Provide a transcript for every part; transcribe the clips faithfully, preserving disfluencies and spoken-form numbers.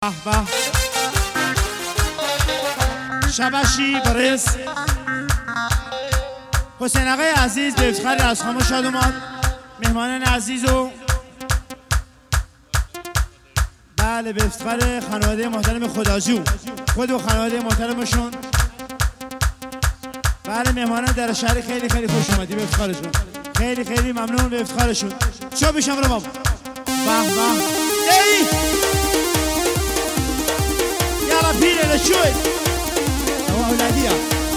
به شبشی برس حسین آقای عزیز به افتخار از خامه شاد اومد. مهمانان عزیز و بله به افتخار خانواده محترم خداجو خود و خانواده محترمشون. بله مهمانان در شهر خیلی خیلی خوش اومدی به افتخارشون. خیلی خیلی ممنون به افتخارشون. چو بشم رو بابا به به ای یالا پیره لشوی او اولادیه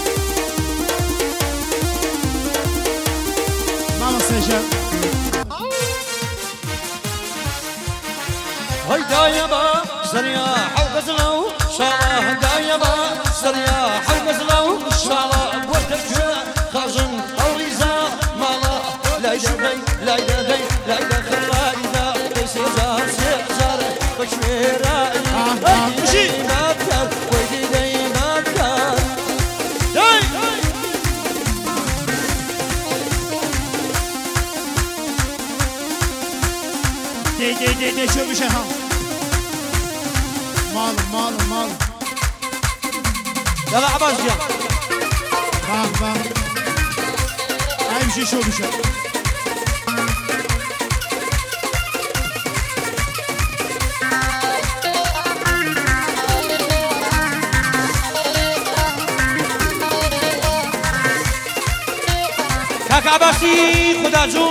ماما سجا هيدا با سرياح وغزلو شالا هيدا با سرياح وغزلو شالا وترجع خازن اوليزا مالا لايدا غي لايدا غي لايدا خلايدا سيزار سيزار بشميرا مشي ناتر ويدي دي ناتر دی دی دی دی شو بشه ها مال مال مال يلا عباس جا باه باه امشي شو بشه كاك عباسي خدا جو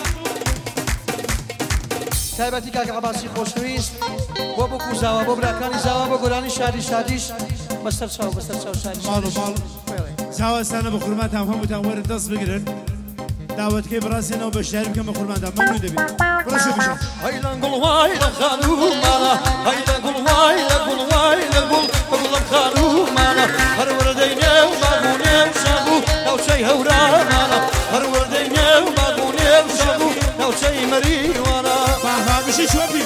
تایبەتی کاک عەباسی خۆشەویست بۆ بۆ کوزاوە بۆ براکانی زاوا بۆ گۆرانی شادی شادیش بەسەر چاو بەسەر چاو شادی ماڵ و ماڵ زاوەستانە بە خوڕمانتان هەمووتان وەرە دەست بگرن داوەتکەی بڕاستێنەوە بە شاری بکەم بە خوڕمانتان مەمنون دەبێت بڕۆ شو بشە هەیلە گوڵ وایلە خانومانە هەیلە گوڵ وایلە گوڵ وایلە گوڵ بەگوڵم خانومانە هەر وەردەی نێو باغ و نێو شاغ و ناوچەی هەورانانە هەر وەردەی نێو باغ و نێو شاغ و ناوچەی مەریوانە مشي شوفي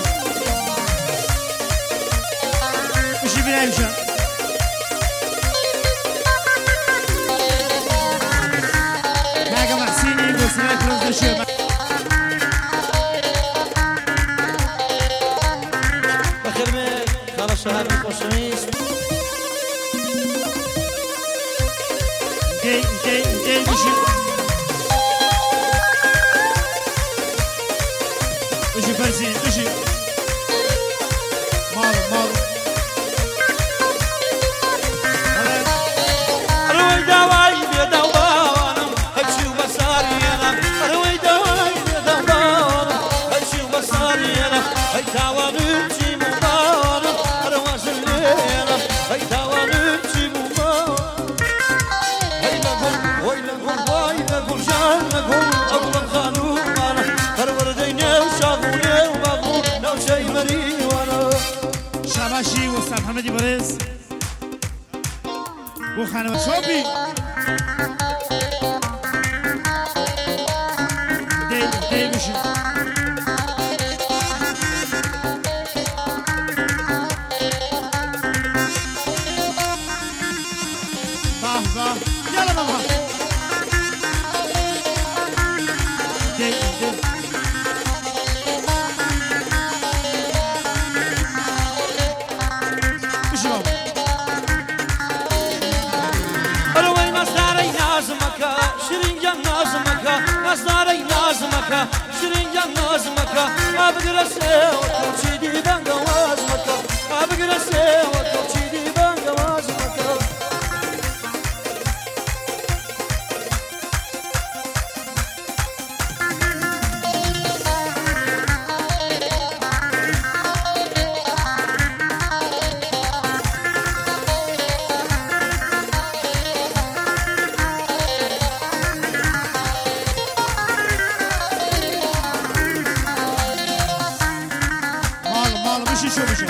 مشي بلا يمشى كاكا محسيني وسمعت رمز الشيء بخير بك خالة شهر الخوشميس دي دي دي مشي مشي فرسين مشي مارو مارو روي دواي بيدوانم هالشي وبصاري انا روي دواي بيدوانم هالشي وبصاري انا هي داوانمشي مبارم رواش الليله هي داوانمشي مبارم هي لقول وي لقول واي لقول جان لقول اقول خانوم انا هر ورديني وشاغوني وبقول لو شي مري وانا شباشی و استاد حمدی برس و خانواده شوپی دی دی بشی باه باه یالا بابا دی دی بشی بابا روي نصاري نازمك شرينجان نازمك نصاري نازمك شرينجان نازمك ابقر اسيو وتشيدي بانغ وازمك ابقر اسيو وتشيدي بانغ وازمك مالو مالو بشی شو بشه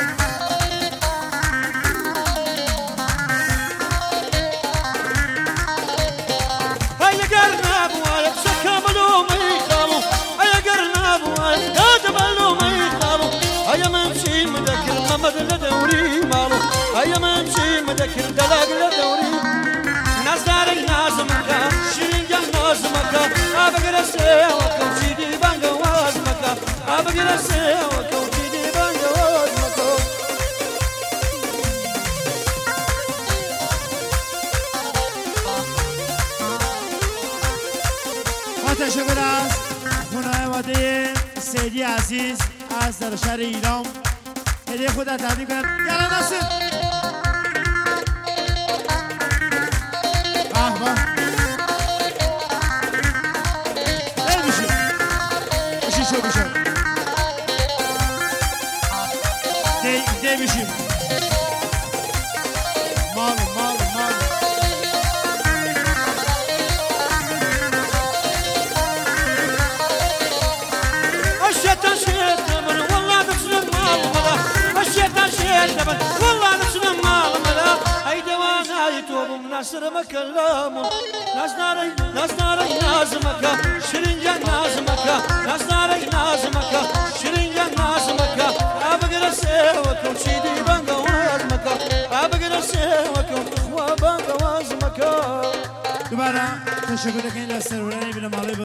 هيا قرنا بوالك سكملوا ما يخالوا هيا قرنا بوالك كاتبلوا ما يخالوا هيا ممشي مذكر محمد لدوري مالو هيا ممشي مذكر دلاق لدوري نصاري نازمك شرينجان نازمك ابقر اسيو وكوشيدي بانغ وازمك ابقر اسيو وكوشيدي بانغ وازمك از خانواده سیدی عزیز از در شهر ایران هدیه خود را تقدیم کنم. یالا ناصر به به ای بشو بشی شو بشو دی دی بشیم مال مال مال الشيطان شيطان والله نفسنا مال ملا الشيطان شيطان والله نفسنا مال ملا اي دوانا يتوب مناصر مكلام ناس ناري ناس ناري نازمك شرنجان نازمك ناس ناري نازمك شرنجان نازمك ابغى سوكم سيدي بانغا وازمك ابغى سوكم خوا بانغا وازمك دوباره تشکر کنید از سرورانی بینم